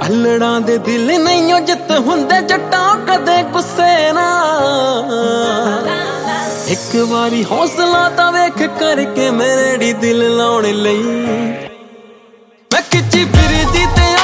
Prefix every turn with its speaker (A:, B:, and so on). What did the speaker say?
A: ਅਲੜਾਂ ਦੇ ਦਿਲ ਨਹੀਂ ਓ ਜਿੱਤ ਹੁੰਦੇ ਜੱਟਾਂ ਕਦੇ ਗੁੱਸੇ ਨਾ। ਇੱਕ ਵਾਰੀ ਹੌਸਲਾ ਤਾਂ ਵੇਖ ਕਰਕੇ ਮੇਰੇ ਢੀ ਦਿਲ ਲਾਉਣ ਲਈ। ਮੈਂ ਖਿੱਚੀ ਫਿਰਦੀ ਤੇ